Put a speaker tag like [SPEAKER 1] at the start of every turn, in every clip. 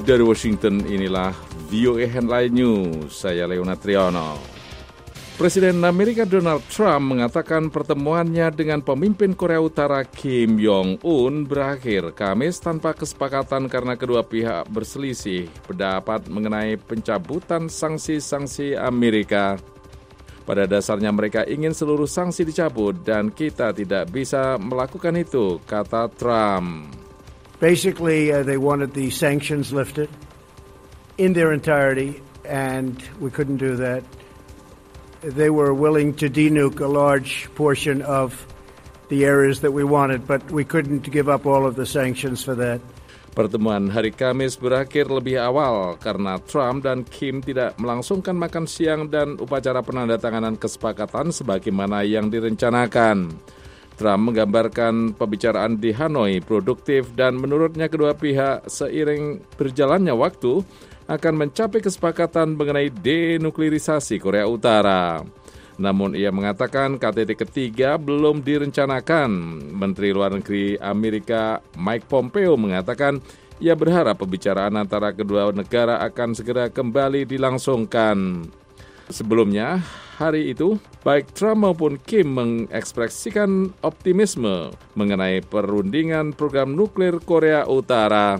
[SPEAKER 1] Dari Washington, inilah VOA Headline News. Saya Leonard Triono. Presiden Amerika Donald Trump mengatakan pertemuannya dengan pemimpin Korea Utara Kim Jong-un berakhir Kamis tanpa kesepakatan karena kedua pihak berselisih pendapat mengenai pencabutan sanksi-sanksi Amerika. Pada dasarnya mereka ingin seluruh sanksi dicabut dan kita tidak bisa melakukan itu, kata Trump.
[SPEAKER 2] Basically, they wanted the sanctions lifted in their entirety, and we couldn't do that. They were willing to denuke a large portion of the areas that we wanted, but we couldn't give up all of the sanctions for that.
[SPEAKER 1] Pertemuan hari Kamis berakhir lebih awal karena Trump dan Kim tidak melangsungkan makan siang dan upacara penandatanganan kesepakatan sebagaimana yang direncanakan. Trump menggambarkan pembicaraan di Hanoi produktif dan menurutnya kedua pihak seiring berjalannya waktu akan mencapai kesepakatan mengenai denuklirisasi Korea Utara. Namun ia mengatakan KTT ketiga belum direncanakan. Menteri Luar Negeri Amerika Mike Pompeo mengatakan ia berharap pembicaraan antara kedua negara akan segera kembali dilangsungkan. Sebelumnya, hari itu, baik Trump maupun Kim mengekspresikan optimisme mengenai perundingan program nuklir Korea Utara.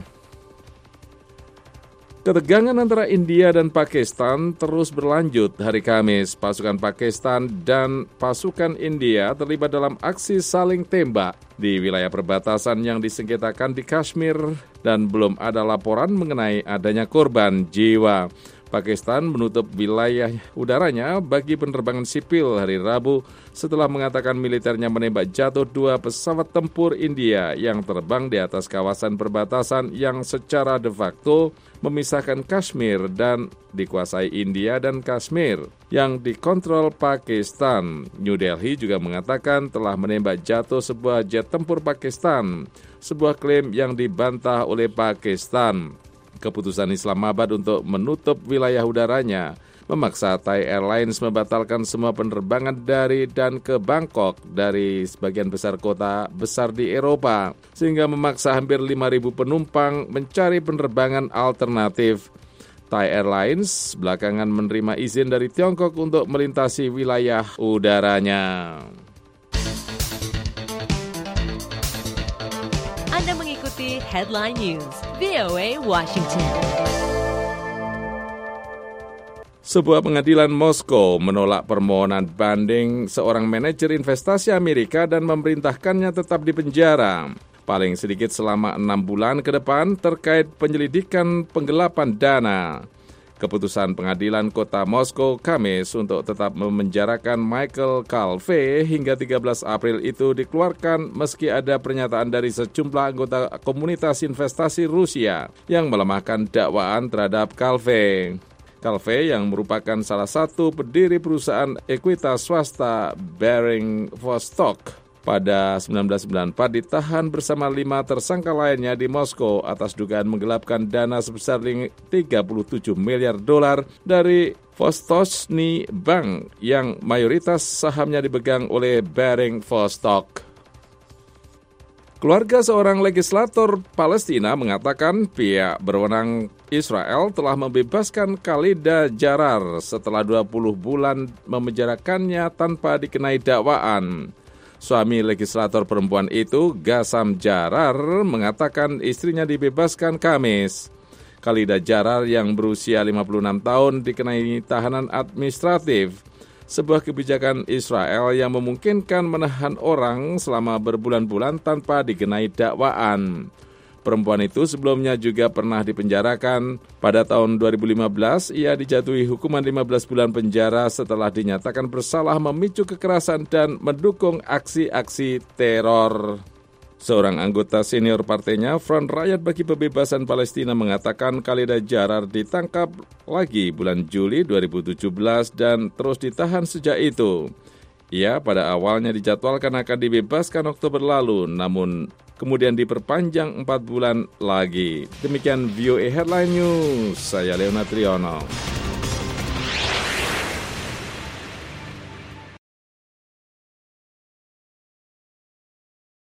[SPEAKER 1] Ketegangan antara India dan Pakistan terus berlanjut hari Kamis. Pasukan Pakistan dan pasukan India terlibat dalam aksi saling tembak di wilayah perbatasan yang disengketakan di Kashmir dan belum ada laporan mengenai adanya korban jiwa. Pakistan menutup wilayah udaranya bagi penerbangan sipil hari Rabu setelah mengatakan militernya menembak jatuh 2 pesawat tempur India yang terbang di atas kawasan perbatasan yang secara de facto memisahkan Kashmir dan dikuasai India dan Kashmir yang dikontrol Pakistan. New Delhi juga mengatakan telah menembak jatuh sebuah jet tempur Pakistan, sebuah klaim yang dibantah oleh Pakistan. Keputusan Islamabad untuk menutup wilayah udaranya memaksa Thai Airlines membatalkan semua penerbangan dari dan ke Bangkok dari sebagian besar kota besar di Eropa, sehingga memaksa hampir 5.000 penumpang mencari penerbangan alternatif. Thai Airlines belakangan menerima izin dari Tiongkok untuk melintasi wilayah udaranya.
[SPEAKER 3] Anda mengikuti Headline News, VOA Washington.
[SPEAKER 1] Sebuah pengadilan Moskow menolak permohonan banding seorang manajer investasi Amerika dan memerintahkannya tetap di penjara paling sedikit selama 6 bulan ke depan terkait penyelidikan penggelapan dana. Keputusan pengadilan kota Moskow Kamis untuk tetap memenjarakan Michael Calve hingga 13 April itu dikeluarkan meski ada pernyataan dari sejumlah anggota komunitas investasi Rusia yang melemahkan dakwaan terhadap Calve. Calve yang merupakan salah satu pendiri perusahaan ekuitas swasta Baring Vostok pada 1994 ditahan bersama 5 tersangka lainnya di Moskow atas dugaan menggelapkan dana sebesar 37 miliar dolar dari Vostochny Bank yang mayoritas sahamnya dipegang oleh Baring Vostok. Keluarga seorang legislator Palestina mengatakan pihak berwenang Israel telah membebaskan Khalida Jarar setelah 20 bulan memenjarakannya tanpa dikenai dakwaan. Suami legislator perempuan itu, Gassam Jarar, mengatakan istrinya dibebaskan Kamis. Khalida Jarar yang berusia 56 tahun dikenai tahanan administratif, sebuah kebijakan Israel yang memungkinkan menahan orang selama berbulan-bulan tanpa dikenai dakwaan. Perempuan itu sebelumnya juga pernah dipenjarakan. Pada tahun 2015, ia dijatuhi hukuman 15 bulan penjara setelah dinyatakan bersalah memicu kekerasan dan mendukung aksi-aksi teror. Seorang anggota senior partainya, Front Rakyat Bagi Pembebasan Palestina, mengatakan Khalida Jarar ditangkap lagi bulan Juli 2017 dan terus ditahan sejak itu. Ia pada awalnya dijadwalkan akan dibebaskan Oktober lalu, namun kemudian diperpanjang 4 bulan lagi. Demikian VOA Headline News, saya Leonard Triono.